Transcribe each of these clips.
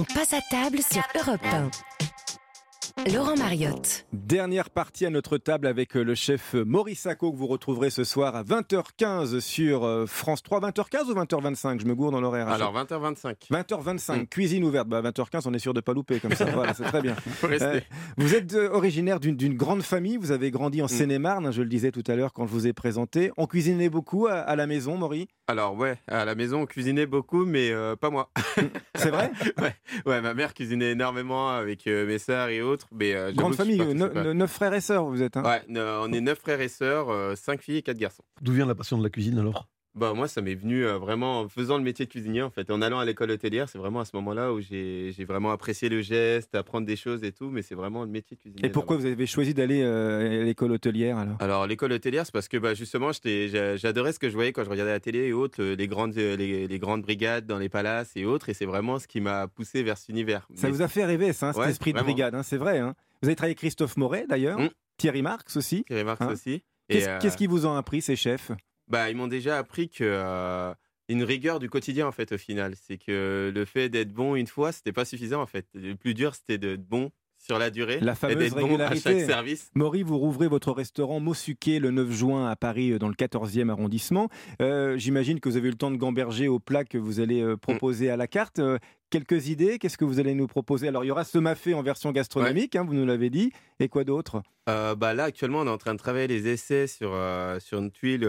Passe à table sur Europe 1. Laurent Mariotte. Dernière partie à notre table avec le chef Maurice Sacco que vous retrouverez ce soir à 20h15 sur France 3. 20h15 ou 20h25 ? Je me gourde dans l'horaire. Alors 20h25. 20h25, cuisine ouverte. 20h15, on est sûr de ne pas louper comme ça. Voilà, c'est très bien. Faut rester. Vous êtes originaire d'une grande famille. Vous avez grandi en Seine-et-Marne, je le disais tout à l'heure quand je vous ai présenté. On cuisinait beaucoup à la maison, Maurice ? Alors ouais, à la maison on cuisinait beaucoup, mais pas moi. C'est vrai ? Ouais, ma mère cuisinait énormément avec mes sœurs et autres. Mais, grande famille, 9 frères et sœurs vous êtes, hein ? Ouais, on est 9 frères et sœurs, 5 filles et 4 garçons. D'où vient la passion de la cuisine alors ? Bah moi ça m'est venu vraiment en faisant le métier de cuisinier en fait, en allant à l'école hôtelière, c'est vraiment à ce moment-là où j'ai vraiment apprécié le geste, apprendre des choses et tout, mais c'est vraiment le métier de cuisinier. Et pourquoi vous avez choisi d'aller à l'école hôtelière alors ? Alors l'école hôtelière c'est parce que justement j'adorais ce que je voyais quand je regardais la télé et autres, les grandes brigades dans les palaces et autres, et c'est vraiment ce qui m'a poussé vers cet univers. Ça vous a fait rêver ça, cet esprit de brigade, c'est vrai. Vous avez travaillé avec Christophe Moret d'ailleurs, Thierry Marx aussi. Aussi. Qu'est-ce qu'ils vous ont appris ces chefs ? Ils m'ont déjà appris que une rigueur du quotidien en fait au final, c'est que le fait d'être bon une fois, c'était pas suffisant en fait. Le plus dur c'était d'être bon sur la durée, la fameuse et d'être régularité. bon à chaque service. Maurice, vous rouvrez votre restaurant Mossuquet le 9 juin à Paris dans le 14e arrondissement. J'imagine que vous avez eu le temps de gamberger aux plats que vous allez proposer à la carte. Quelques idées, qu'est-ce que vous allez nous proposer ? Alors il y aura ce mafé en version gastronomique, vous nous l'avez dit, et quoi d'autre ? Là actuellement on est en train de travailler les essais sur une tuile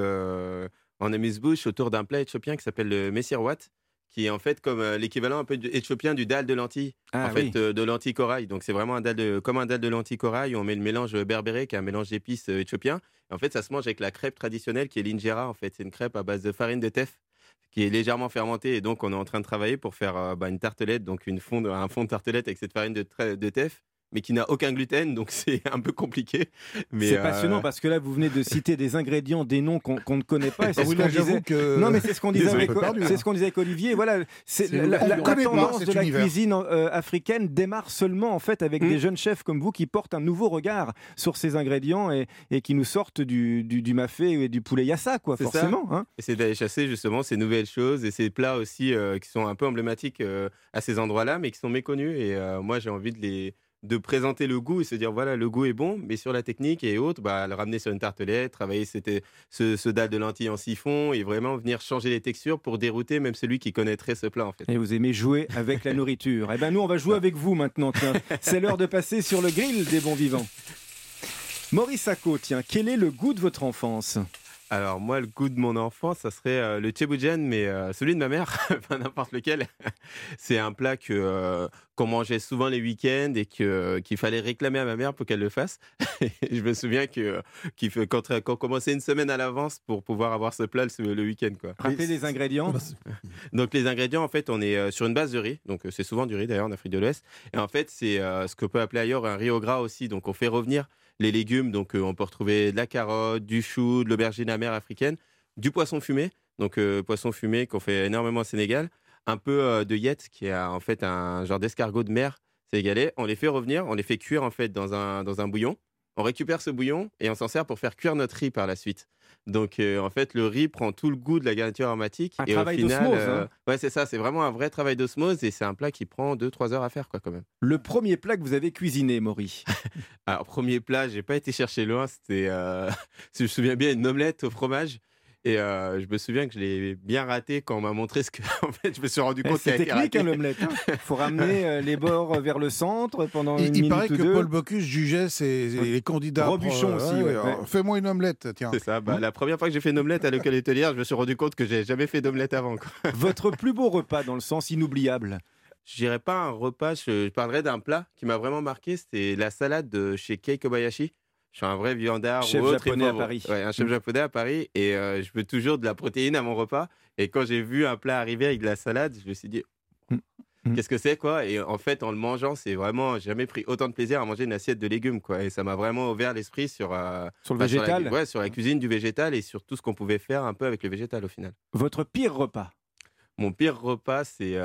en amuse-bouche autour d'un plat éthiopien qui s'appelle le messirouat, qui est en fait comme l'équivalent un peu éthiopien du dalle de lentilles, de lentilles corail. Donc c'est vraiment comme un dalle de lentilles corail, on met le mélange berbéré qui est un mélange d'épices éthiopien. Et en fait ça se mange avec la crêpe traditionnelle qui est l'injera en fait, c'est une crêpe à base de farine de teff qui est légèrement fermentée, et donc on est en train de travailler pour faire une tartelette, donc un fond de tartelette avec cette farine de teff, mais qui n'a aucun gluten, donc c'est un peu compliqué. Mais c'est passionnant parce que là, vous venez de citer des ingrédients, des noms qu'on ne connaît pas. Et c'est Non, mais c'est ce qu'on disait avec Olivier. Voilà, la tendance de la cuisine africaine démarre seulement en fait avec des jeunes chefs comme vous qui portent un nouveau regard sur ces ingrédients et qui nous sortent du mafé et du poulet yassa, quoi, forcément. Et c'est d'aller chasser justement ces nouvelles choses et ces plats aussi qui sont un peu emblématiques à ces endroits-là, mais qui sont méconnus. Et moi, j'ai envie de présenter le goût et se dire voilà, le goût est bon, mais sur la technique et autres, le ramener sur une tartelette, travailler ce dalle de lentilles en siphon et vraiment venir changer les textures pour dérouter même celui qui connaîtrait ce plat en fait. Et vous aimez jouer avec la nourriture. Eh bien nous on va jouer avec vous maintenant, tiens. C'est l'heure de passer sur le grill des bons vivants. Maurice Sacco, tiens, quel est le goût de votre enfance ? Alors moi, le goût de mon enfance, ça serait le tchéboudjen, mais celui de ma mère, pas n'importe lequel. C'est un plat qu'on mangeait souvent les week-ends et qu'il fallait réclamer à ma mère pour qu'elle le fasse. Je me souviens qu'on commençait une semaine à l'avance pour pouvoir avoir ce plat le week-end, quoi. Rappelez les ingrédients. Donc les ingrédients, en fait, on est sur une base de riz. Donc c'est souvent du riz d'ailleurs en Afrique de l'Ouest. Et en fait, c'est ce qu'on peut appeler ailleurs un riz au gras aussi. Donc on fait revenir les légumes, donc on peut retrouver de la carotte, du chou, de l'aubergine amère africaine, du poisson fumé, donc poisson fumé qu'on fait énormément au Sénégal, un peu de yette, qui est en fait un genre d'escargot de mer sénégalais. On les fait revenir, on les fait cuire en fait dans un bouillon. On récupère ce bouillon et on s'en sert pour faire cuire notre riz par la suite. Donc en fait, le riz prend tout le goût de la garniture aromatique. Un travail d'osmose. Ouais, c'est ça, c'est vraiment un vrai travail d'osmose et c'est un plat qui prend 2-3 heures à faire, quoi, quand même. Le premier plat que vous avez cuisiné, Maurice ? Alors, premier plat, j'ai pas été chercher loin, c'était, si je me souviens bien, une omelette au fromage. Et je me souviens que je l'ai bien raté quand on m'a montré ce que. En fait, je me suis rendu compte c'est technique, l'omelette. Il faut ramener les bords vers le centre pendant une minute ou deux. Il paraît que Paul Bocuse jugeait les candidats. Robuchon aussi. Fais-moi une omelette, tiens. C'est ça. La première fois que j'ai fait une omelette à l'école hôtelière, je me suis rendu compte que j'ai jamais fait d'omelette avant, quoi. Votre plus beau repas, dans le sens inoubliable ? Je dirais pas un repas, je parlerais d'un plat qui m'a vraiment marqué, c'était la salade de chez Kei Kobayashi. Je suis un vrai viandard. Chef japonais à Paris. Ouais, un chef japonais à Paris. Et je veux toujours de la protéine à mon repas. Et quand j'ai vu un plat arriver avec de la salade, je me suis dit, qu'est-ce que c'est, quoi ? Et en fait, en le mangeant, j'ai jamais pris autant de plaisir à manger une assiette de légumes, quoi. Et ça m'a vraiment ouvert l'esprit sur le végétal. Sur la cuisine du végétal et sur tout ce qu'on pouvait faire un peu avec le végétal au final. Votre pire repas ? Mon pire repas, c'est...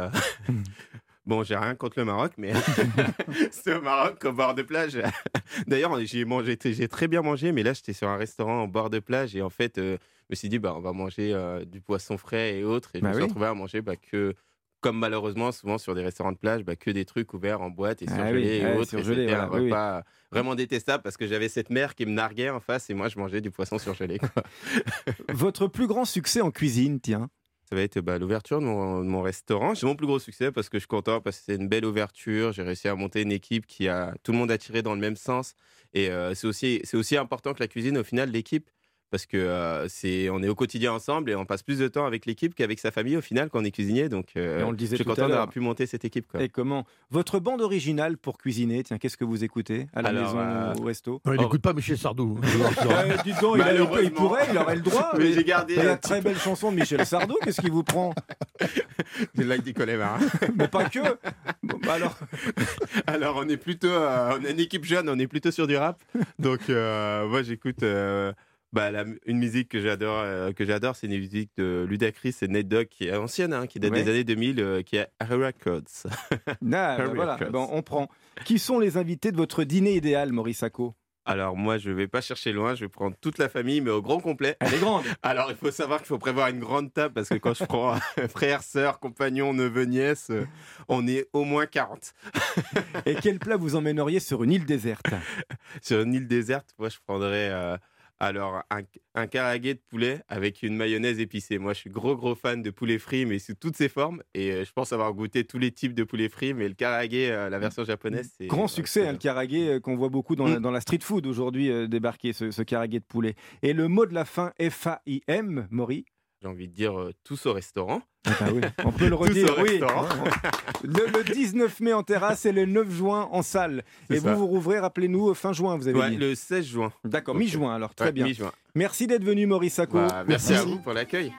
Bon, j'ai rien contre le Maroc, mais c'est au Maroc, au bord de plage. D'ailleurs, j'ai très bien mangé, mais là, j'étais sur un restaurant au bord de plage et en fait, je me suis dit, on va manger du poisson frais et autres. Et je me suis retrouvé à manger que comme malheureusement souvent sur des restaurants de plage, que des trucs ouverts en boîte et surgelés et autres. Surgelés, c'était un repas vraiment détestable parce que j'avais cette mère qui me narguait en face et moi je mangeais du poisson surgelé. Votre plus grand succès en cuisine, tiens? Ça va être l'ouverture de mon restaurant. C'est mon plus gros succès parce que je suis content, parce que c'est une belle ouverture. J'ai réussi à monter une équipe qui a tout le monde attiré dans le même sens. Et c'est aussi important que la cuisine, au final, l'équipe. Parce que on est au quotidien ensemble et on passe plus de temps avec l'équipe qu'avec sa famille au final quand on est cuisinier. Donc on le disait, je suis content d'avoir pu monter cette équipe. Quoi. Et comment? Votre bande originale pour cuisiner, tiens, qu'est-ce que vous écoutez à la maison ou au resto? Il n'écoute pas Michel Sardou. Dis donc, il pourrait, il aurait le droit. Mais j'ai gardé la très belle chanson de Michel Sardou, qu'est-ce qui vous prend? C'est là que dit Collet-Marin. Mais pas que. Alors on est plutôt, on est une équipe jeune, on est plutôt sur du rap. Donc moi j'écoute. Une musique que j'adore, c'est une musique de Ludacris et Nate Dogg qui est ancienne, qui date des années 2000, qui est Harry Records. Voilà, on prend. Qui sont les invités de votre dîner idéal, Maurice Sacco? Alors moi, je ne vais pas chercher loin, je vais prendre toute la famille, mais au grand complet. Elle est grande. Alors il faut savoir qu'il faut prévoir une grande table, parce que quand je prends frères, sœurs, compagnons, neveux, nièces, on est au moins 40. Et quel plat vous emmèneriez sur une île déserte? Sur une île déserte, moi je prendrais... Alors, un karagué de poulet avec une mayonnaise épicée. Moi, je suis gros fan de poulet frit, mais sous toutes ses formes. Et je pense avoir goûté tous les types de poulet frit, mais le karagué, la version japonaise, c'est... Grand succès, le karagué, qu'on voit beaucoup dans la street food aujourd'hui débarquer, ce karagué de poulet. Et le mot de la fin, FAIM, Maury? J'ai envie de dire tous au restaurant. Oui. On peut le redire, tous au restaurant. Le 19 mai en terrasse et le 9 juin en salle. Et vous rouvrez, rappelez-nous, fin juin, vous avez dit. Le 16 juin. D'accord, mi-juin alors, très bien. Mi-juin. Merci d'être venu, Maurice Sacco. Merci à vous pour l'accueil.